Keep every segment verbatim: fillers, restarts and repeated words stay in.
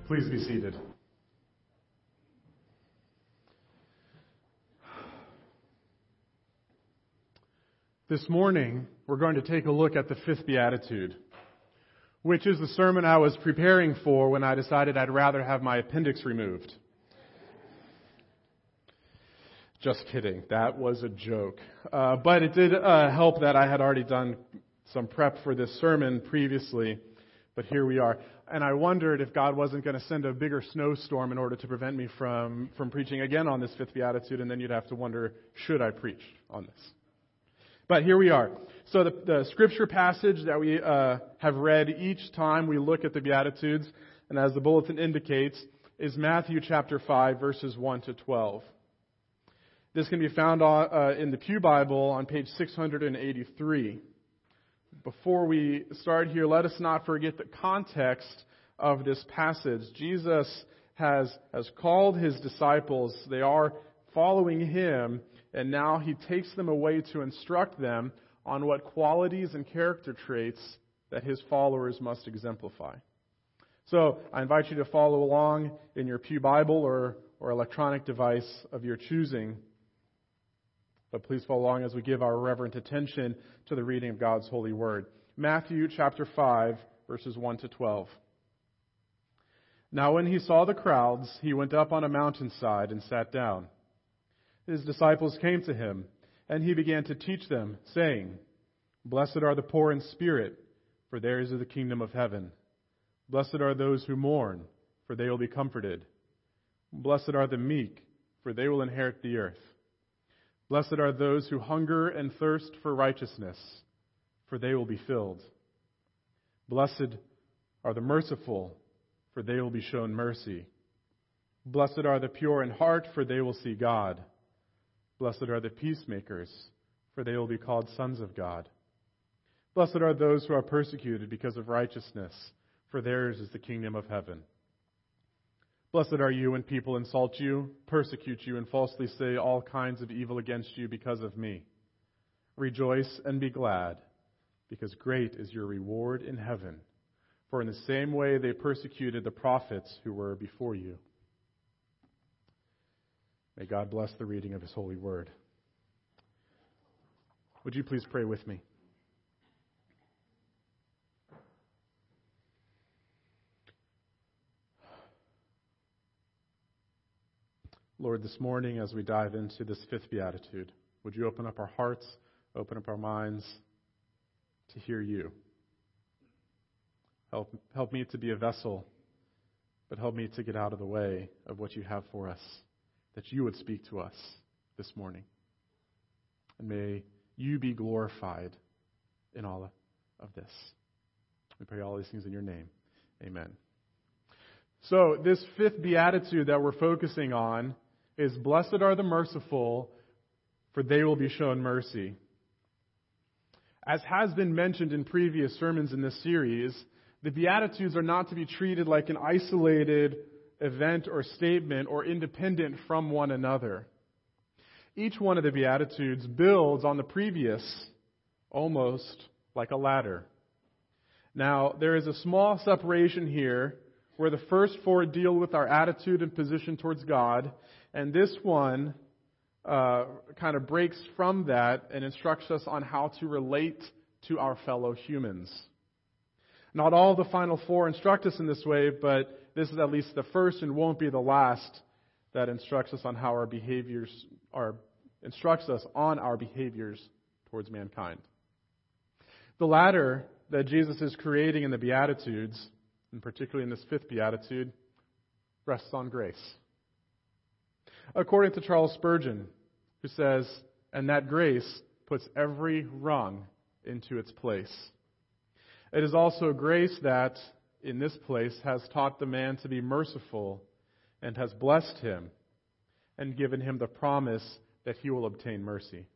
Please be seated. This morning, we're going to take a look at the fifth beatitude, which is the sermon I was preparing for when I decided I'd rather have my appendix removed. Just kidding. That was a joke. Uh, but it did uh, help that I had already done some prep for this sermon previously. But here we are. And I wondered if God wasn't going to send a bigger snowstorm in order to prevent me from, from preaching again on this fifth beatitude. And then you'd have to wonder, should I preach on this? But here we are. So the, the scripture passage that we uh, have read each time we look at the Beatitudes, and as the bulletin indicates, is Matthew chapter five, verses one to twelve. This can be found on, uh, in the Pew Bible on page six hundred eighty-three. Before we start here, let us not forget the context of this passage. Jesus has, has called His disciples. They are following Him. And now He takes them away to instruct them on what qualities and character traits that His followers must exemplify. So I invite you to follow along in your Pew Bible or, or electronic device of your choosing. But please follow along as we give our reverent attention to the reading of God's holy word. Matthew chapter five, verses one to twelve. Now when He saw the crowds, He went up on a mountainside and sat down. His disciples came to Him, and He began to teach them, saying, Blessed are the poor in spirit, for theirs is the kingdom of heaven. Blessed are those who mourn, for they will be comforted. Blessed are the meek, for they will inherit the earth. Blessed are those who hunger and thirst for righteousness, for they will be filled. Blessed are the merciful, for they will be shown mercy. Blessed are the pure in heart, for they will see God. Blessed are the peacemakers, for they will be called sons of God. Blessed are those who are persecuted because of righteousness, for theirs is the kingdom of heaven. Blessed are you when people insult you, persecute you, and falsely say all kinds of evil against you because of me. Rejoice and be glad, because great is your reward in heaven. For in the same way they persecuted the prophets who were before you. May God bless the reading of His holy word. Would you please pray with me? Lord, this morning as we dive into this fifth beatitude, would you open up our hearts, open up our minds to hear you? Help, help me to be a vessel, but help me to get out of the way of what you have for us, that you would speak to us this morning. And may you be glorified in all of this. We pray all these things in your name. Amen. So this fifth beatitude that we're focusing on is, Blessed are the merciful, for they will be shown mercy. As has been mentioned in previous sermons in this series, the Beatitudes are not to be treated like an isolated event or statement or independent from one another. Each one of the Beatitudes builds on the previous, almost like a ladder. Now, there is a small separation here where the first four deal with our attitude and position towards God, and this one uh, kind of breaks from that and instructs us on how to relate to our fellow humans. Not all the final four instruct us in this way, but this is at least the first and won't be the last that instructs us on how our behaviors are, instructs us on our behaviors towards mankind. The ladder that Jesus is creating in the Beatitudes, and particularly in this fifth beatitude, rests on grace. According to Charles Spurgeon, who says, and that grace puts every rung into its place. It is also grace that, in this place, has taught the man to be merciful and has blessed him and given him the promise that he will obtain mercy.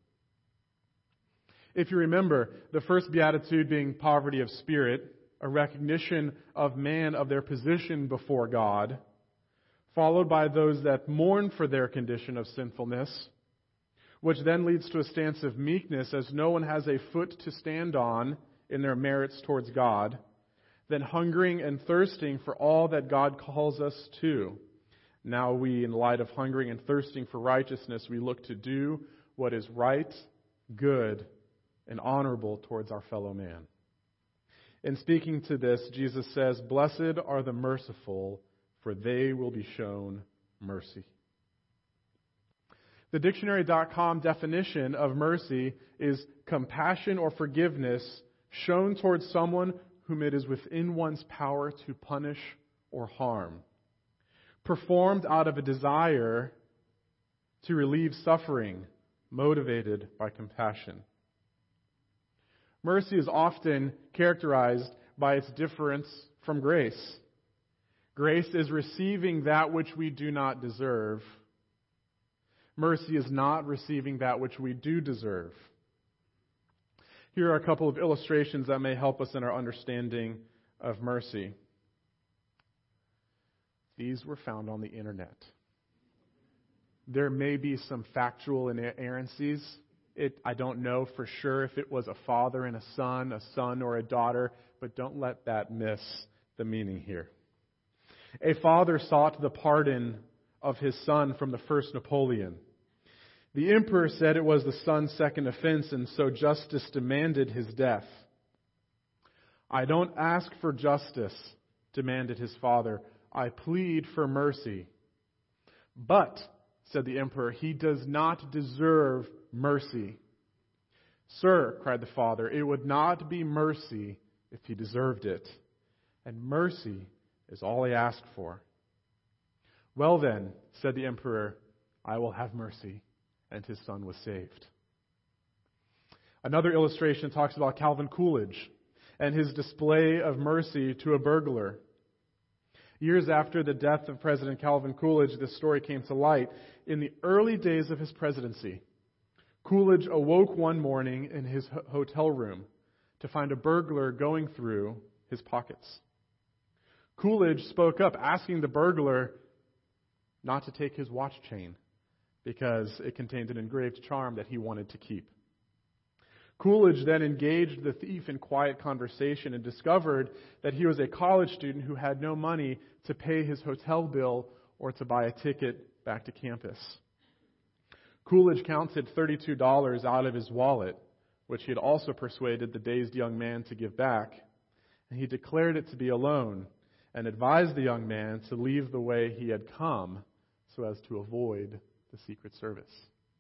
If you remember, the first beatitude being poverty of spirit, a recognition of man of their position before God, followed by those that mourn for their condition of sinfulness, which then leads to a stance of meekness as no one has a foot to stand on in their merits towards God. then hungering and thirsting for all that God calls us to. Now we, in light of hungering and thirsting for righteousness, we look to do what is right, good, and honorable towards our fellow man. In speaking to this, Jesus says, "Blessed are the merciful, for they will be shown mercy." The dictionary dot com definition of mercy is compassion or forgiveness shown towards someone whom it is within one's power to punish or harm, performed out of a desire to relieve suffering, motivated by compassion. Mercy is often characterized by its difference from grace. Grace is receiving that which we do not deserve. Mercy is not receiving that which we do deserve. Here are a couple of illustrations that may help us in our understanding of mercy. These were found on the internet. There may be some factual inerrancies. It, I don't know for sure if it was a father and a son, a son or a daughter, but don't let that miss the meaning here. A father sought the pardon of his son from the first Napoleon. The emperor said it was the son's second offense, and so justice demanded his death. "I don't ask for justice," demanded his father. "I plead for mercy." "But," said the emperor, "he does not deserve mercy." "Sir," cried the father, "it would not be mercy if he deserved it. And mercy is all I ask for." "Well then," said the emperor, "I will have mercy." And his son was saved. Another illustration talks about Calvin Coolidge and his display of mercy to a burglar. Years after the death of President Calvin Coolidge, this story came to light. In the early days of his presidency, Coolidge awoke one morning in his hotel room to find a burglar going through his pockets. Coolidge spoke up, asking the burglar not to take his watch chain because it contained an engraved charm that he wanted to keep. Coolidge then engaged the thief in quiet conversation and discovered that he was a college student who had no money to pay his hotel bill or to buy a ticket back to campus. Coolidge counted thirty-two dollars out of his wallet, which he had also persuaded the dazed young man to give back, and he declared it to be a loan and advised the young man to leave the way he had come so as to avoid the Secret Service.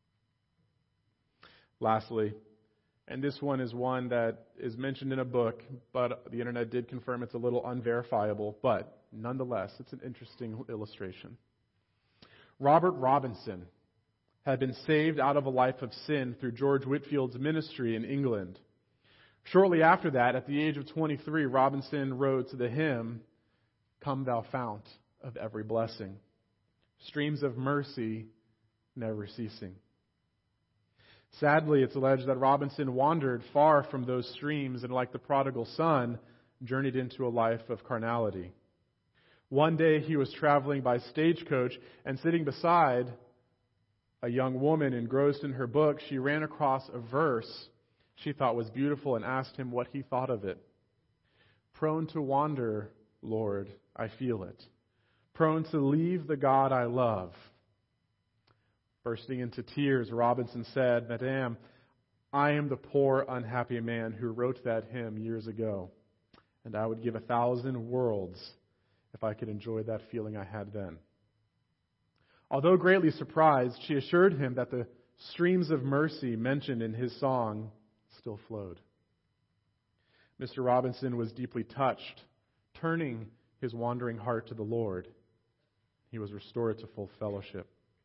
Lastly, and this one is one that is mentioned in a book, but the internet did confirm it's a little unverifiable, but nonetheless, it's an interesting illustration. Robert Robinson had been saved out of a life of sin through George Whitfield's ministry in England. Shortly after that, at the age of twenty-three, Robinson wrote the hymn, "Come Thou Fount of Every Blessing," streams of mercy never ceasing. Sadly, it's alleged that Robinson wandered far from those streams and, like the prodigal son, journeyed into a life of carnality. One day he was traveling by stagecoach, and sitting beside a young woman engrossed in her book, she ran across a verse she thought was beautiful and asked him what he thought of it. "Prone to wander, Lord, I feel it. Prone to leave the God I love." Bursting into tears, Robinson said, "Madame, I am the poor, unhappy man who wrote that hymn years ago, and I would give a thousand worlds if I could enjoy that feeling I had then." Although greatly surprised, she assured him that the streams of mercy mentioned in his song still flowed. Mister Robinson was deeply touched, turning his wandering heart to the Lord. He was restored to full fellowship.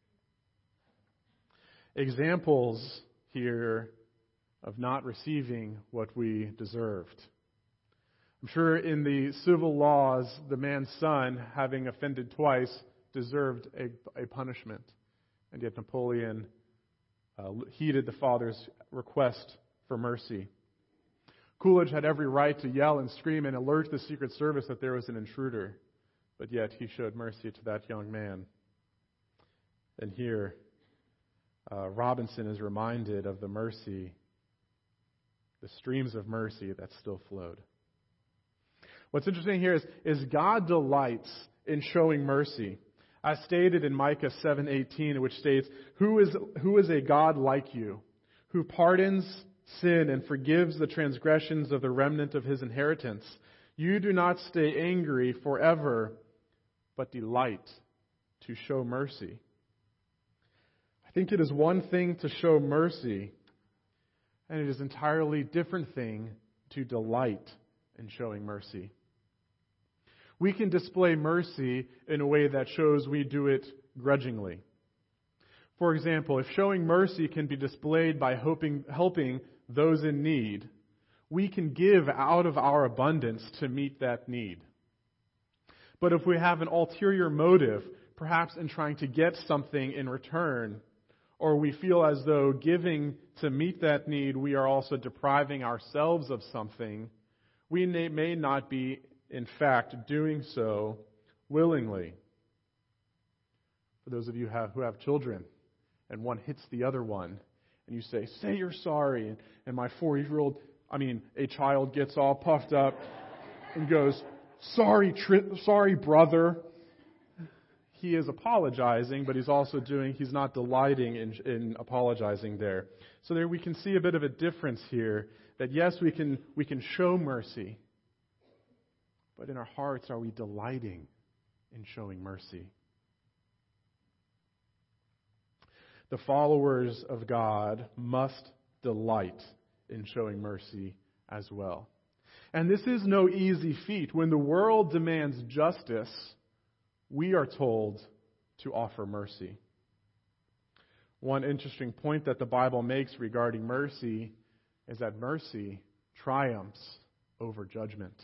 Examples here of not receiving what we deserved. I'm sure in the civil laws, the man's son, having offended twice, deserved a, a punishment. And yet Napoleon uh, heeded the father's request for mercy. Coolidge had every right to yell and scream and alert the Secret Service that there was an intruder. But yet he showed mercy to that young man. And here, Uh, Robinson is reminded of the mercy, the streams of mercy that still flowed. What's interesting here is, is God delights in showing mercy. As stated in Micah seven eighteen, which states, Who is, who is a God like you, who pardons sin and forgives the transgressions of the remnant of his inheritance? You do not stay angry forever, but delight to show mercy. I think it is one thing to show mercy, and it is an entirely different thing to delight in showing mercy. We can display mercy in a way that shows we do it grudgingly. For example, if showing mercy can be displayed by hoping, helping those in need, we can give out of our abundance to meet that need. But if we have an ulterior motive, perhaps in trying to get something in return, or we feel as though giving to meet that need, we are also depriving ourselves of something, we may not be, in fact, doing so willingly. For those of you who have, who have children, and one hits the other one, and you say, say you're sorry, and my four-year-old, I mean, a child gets all puffed up and goes, sorry, tri- sorry, brother. He is apologizing, but he's also doing, he's not delighting in, in apologizing there. So there we can see a bit of a difference here, that yes, we can we can show mercy, but in our hearts, are we delighting in showing mercy? The followers of God must delight in showing mercy as well. And this is no easy feat. When the world demands justice, we are told to offer mercy. One interesting point that the Bible makes regarding mercy is that mercy triumphs over judgment.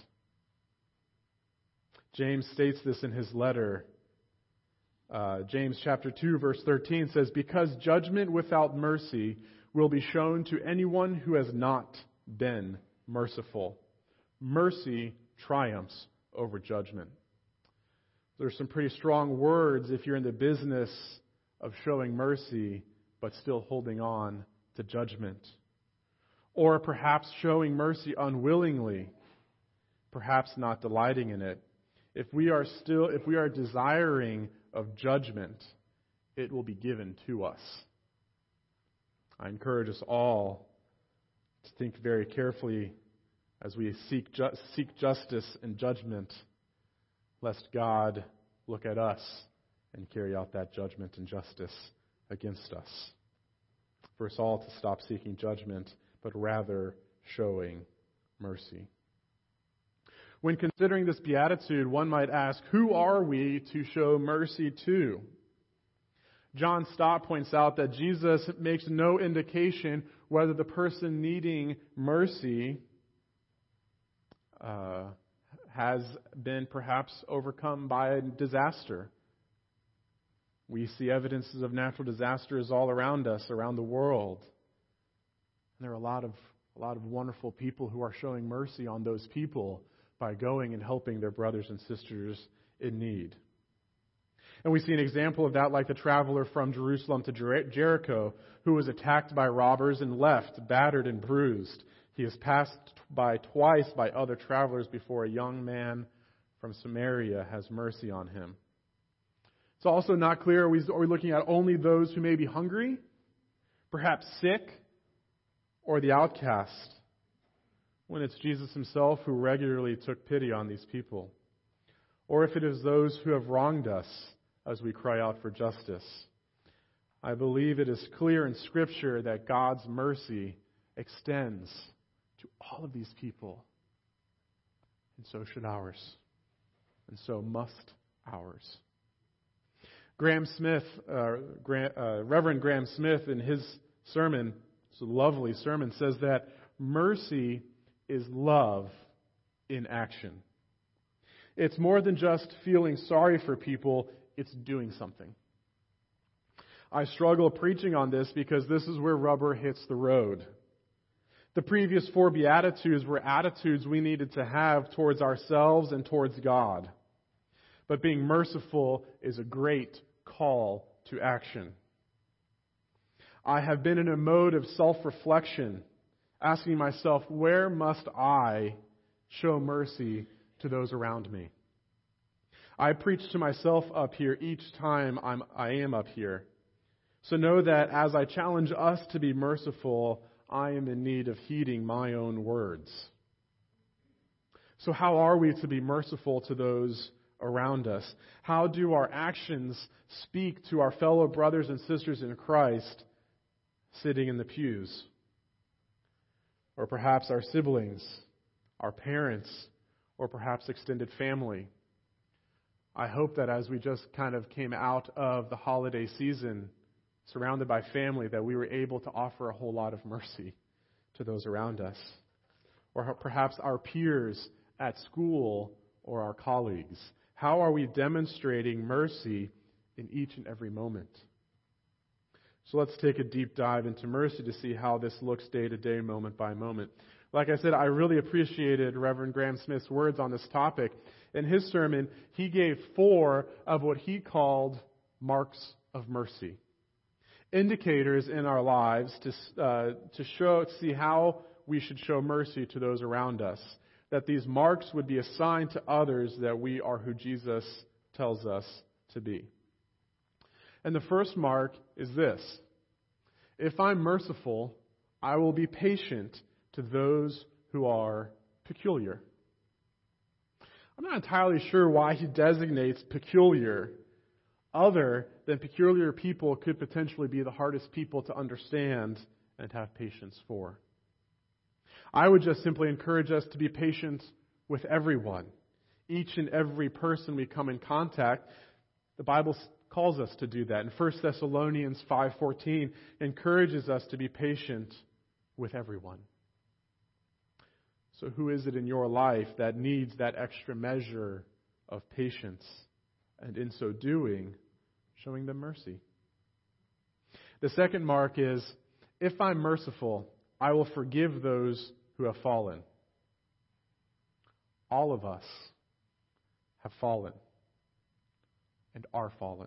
James states this in his letter. Uh, James chapter two, verse thirteen says, Because judgment without mercy will be shown to anyone who has not been merciful. Mercy triumphs over judgment. There's some pretty strong words if you're in the business of showing mercy, but still holding on to judgment. Or perhaps showing mercy unwillingly, perhaps not delighting in it. If we are still, if we are desiring of judgment, it will be given to us. I encourage us all to think very carefully as we seek ju- seek justice and judgment, lest God look at us and carry out that judgment and justice against us. For us all to stop seeking judgment, but rather showing mercy. When considering this beatitude, one might ask, who are we to show mercy to? John Stott points out that Jesus makes no indication whether the person needing mercy uh, has been perhaps overcome by a disaster. We see evidences of natural disasters all around us, around the world. And there are a lot of a lot of wonderful people who are showing mercy on those people by going and helping their brothers and sisters in need. And we see an example of that like the traveler from Jerusalem to Jer- Jericho who was attacked by robbers and left battered and bruised. He is passed by twice by other travelers before a young man from Samaria has mercy on him. It's also not clear, are we, are we looking at only those who may be hungry, perhaps sick, or the outcast, when it's Jesus himself who regularly took pity on these people? Or if it is those who have wronged us as we cry out for justice. I believe it is clear in Scripture that God's mercy extends to all of these people. And so should ours. And so must ours. Graham Smith, uh, Graham, uh, Reverend Graham Smith, in his sermon, it's a lovely sermon, says that mercy is love in action. It's more than just feeling sorry for people, it's doing something. I struggle preaching on this because this is where rubber hits the road. The previous four Beatitudes were attitudes we needed to have towards ourselves and towards God. But being merciful is a great call to action. I have been in a mode of self-reflection, asking myself, where must I show mercy to those around me. I preach to myself up here each time I'm, I am up here. So know that as I challenge us to be merciful, I am in need of heeding my own words. So how are we to be merciful to those around us? How do our actions speak to our fellow brothers and sisters in Christ sitting in the pews? Or perhaps our siblings, our parents, or perhaps extended family? I hope that as we just kind of came out of the holiday season, surrounded by family, that we were able to offer a whole lot of mercy to those around us. Or perhaps our peers at school or our colleagues. How are we demonstrating mercy in each and every moment? So let's take a deep dive into mercy to see how this looks day to day, moment by moment. Like I said, I really appreciated Reverend Graham Smith's words on this topic. In his sermon, he gave four of what he called marks of mercy. Indicators in our lives to uh, to show, to see how we should show mercy to those around us. That these marks would be a sign to others that we are who Jesus tells us to be. And the first mark is this: if I'm merciful, I will be patient to those who are peculiar. I'm not entirely sure why he designates peculiar, other than peculiar people could potentially be the hardest people to understand and have patience for. I would just simply encourage us to be patient with everyone. Each and every person we come in contact, the Bible calls us to do that. And First Thessalonians five fourteen encourages us to be patient with everyone. So who is it in your life that needs that extra measure of patience? And in so doing, showing them mercy. The second mark is, if I'm merciful, I will forgive those who have fallen. All of us have fallen and are fallen.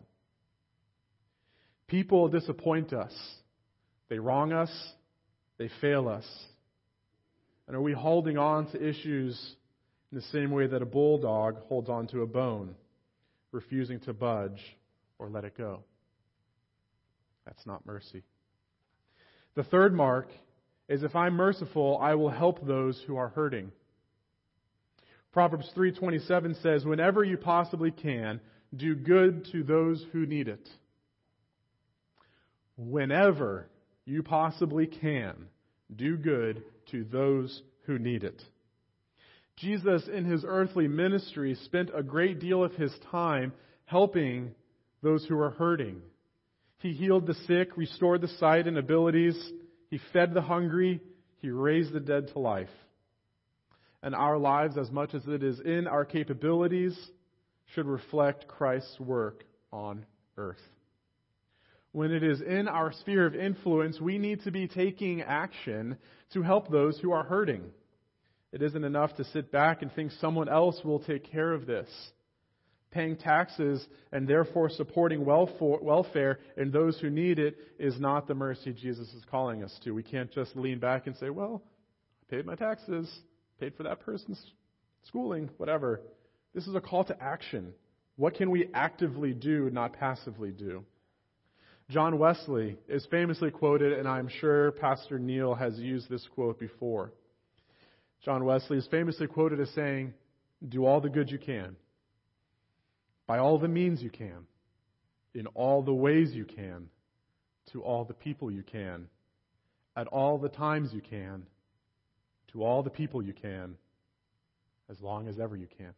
People disappoint us. They wrong us. They fail us. And are we holding on to issues in the same way that a bulldog holds on to a bone, refusing to budge or let it go? That's not mercy. The third mark is, if I'm merciful, I will help those who are hurting. Proverbs three twenty-seven says, whenever you possibly can, do good to those who need it. Whenever you possibly can, do good to those who need it. Jesus, in his earthly ministry, spent a great deal of his time helping those who were hurting. He healed the sick, restored the sight and abilities. He fed the hungry. He raised the dead to life. And our lives, as much as it is in our capabilities, should reflect Christ's work on earth. When it is in our sphere of influence, we need to be taking action to help those who are hurting. It isn't enough to sit back and think someone else will take care of this. Paying taxes and therefore supporting welfare in those who need it is not the mercy Jesus is calling us to. We can't just lean back and say, well, I paid my taxes, paid for that person's schooling, whatever. This is a call to action. What can we actively do, not passively do? John Wesley is famously quoted, and I'm sure Pastor Neil has used this quote before. John Wesley is famously quoted as saying, do all the good you can, by all the means you can, in all the ways you can, to all the people you can, at all the times you can, to all the people you can, as long as ever you can.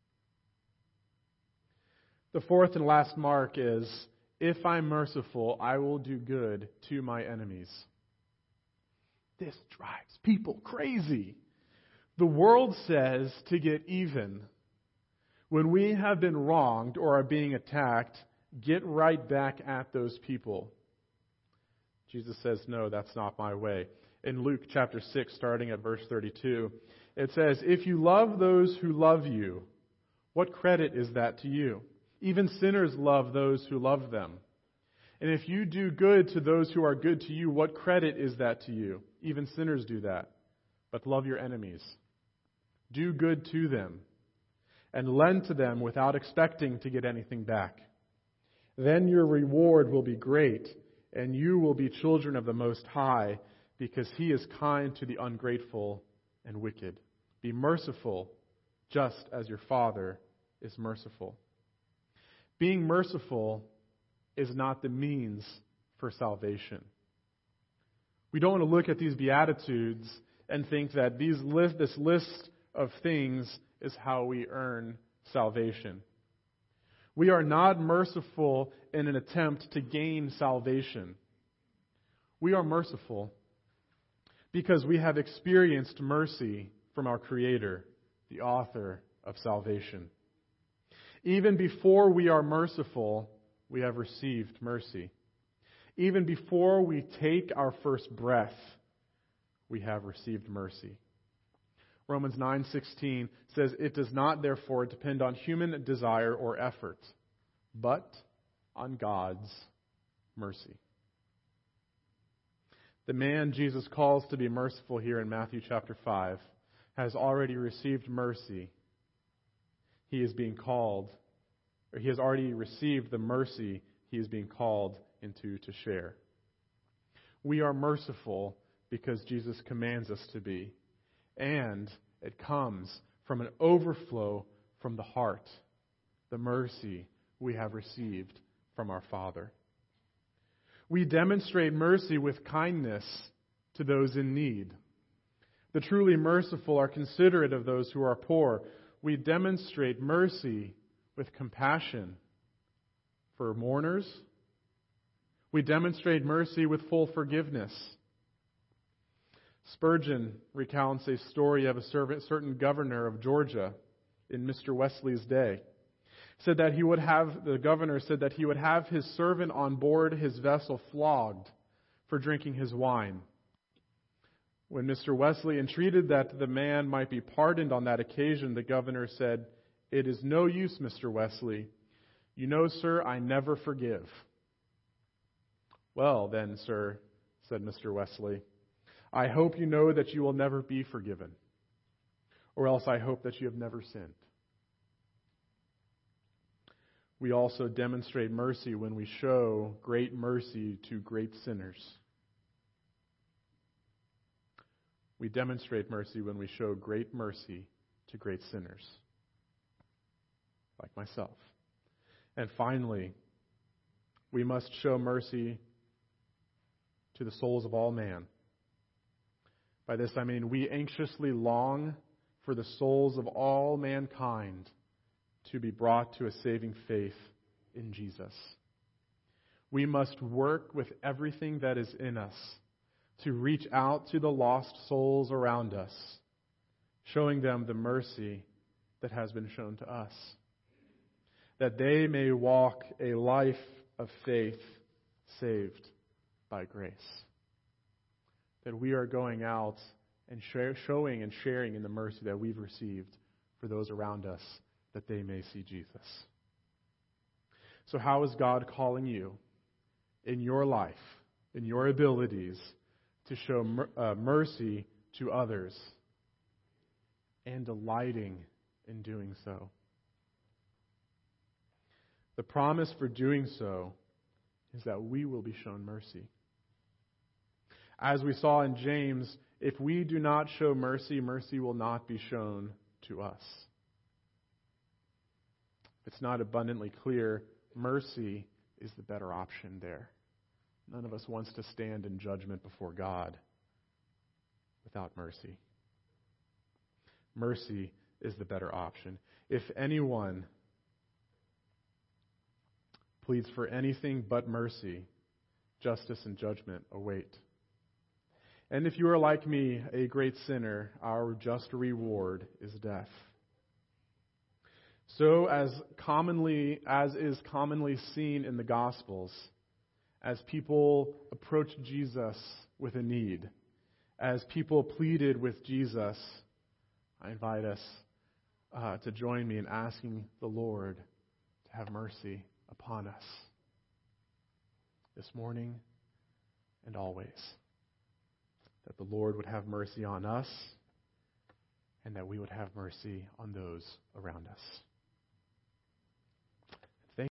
The fourth and last mark is, if I'm merciful, I will do good to my enemies. This drives people crazy. The world says to get even. When we have been wronged or are being attacked, get right back at those people. Jesus says, no, that's not my way. In Luke chapter six, starting at verse thirty-two, it says, if you love those who love you, what credit is that to you? Even sinners love those who love them. And if you do good to those who are good to you, what credit is that to you? Even sinners do that. But love your enemies. Do good to them. and lend to them without expecting to get anything back. Then your reward will be great, and you will be children of the Most High, because He is kind to the ungrateful and wicked. Be merciful, just as your Father is merciful. Being merciful is not the means for salvation. We don't want to look at these Beatitudes and think that these list, this list of things is how we earn salvation. We are not merciful in an attempt to gain salvation. We are merciful because we have experienced mercy from our Creator, the author of salvation. Even before we are merciful, we have received mercy. Even before we take our first breath, we have received mercy. Romans nine sixteen says, "It does not therefore depend on human desire or effort, but on God's mercy." The man Jesus calls to be merciful here in Matthew chapter five has already received mercy. He is being called, or he has already received the mercy he is being called into to share. We are merciful because Jesus commands us to be. And it comes from an overflow from the heart, the mercy we have received from our Father. We demonstrate mercy with kindness to those in need. The truly merciful are considerate of those who are poor. We demonstrate mercy with compassion for mourners. We demonstrate mercy with full forgiveness. Spurgeon recounts a story of a certain governor of Georgia in Mister Wesley's day. Said that he would have, the governor said that he would have his servant on board his vessel flogged for drinking his wine. When Mister Wesley entreated that the man might be pardoned on that occasion, the governor said, "It is no use, Mister Wesley. You know, sir, I never forgive." "Well, then, sir," said Mister Wesley, "I hope you know that you will never be forgiven, or else I hope that you have never sinned." We also demonstrate mercy when we show great mercy to great sinners. We demonstrate mercy when we show great mercy to great sinners, like myself. And finally, we must show mercy to the souls of all man. By this I mean we anxiously long for the souls of all mankind to be brought to a saving faith in Jesus. We must work with everything that is in us to reach out to the lost souls around us, showing them the mercy that has been shown to us, that they may walk a life of faith saved by grace. That we are going out and showing and sharing in the mercy that we've received for those around us, that they may see Jesus. So how is God calling you in your life, in your abilities, to show mer- uh, mercy to others and delighting in doing so? The promise for doing so is that we will be shown mercy. As we saw in James, if we do not show mercy, mercy will not be shown to us. If it's not abundantly clear, mercy is the better option there. None of us wants to stand in judgment before God without mercy. Mercy is the better option. If anyone pleads for anything but mercy, justice and judgment await. And if you are like me, a great sinner, our just reward is death. So as commonly as is commonly seen in the Gospels, as people approached Jesus with a need, as people pleaded with Jesus, I invite us uh, to join me in asking the Lord to have mercy upon us this morning and always. That the Lord would have mercy on us and that we would have mercy on those around us.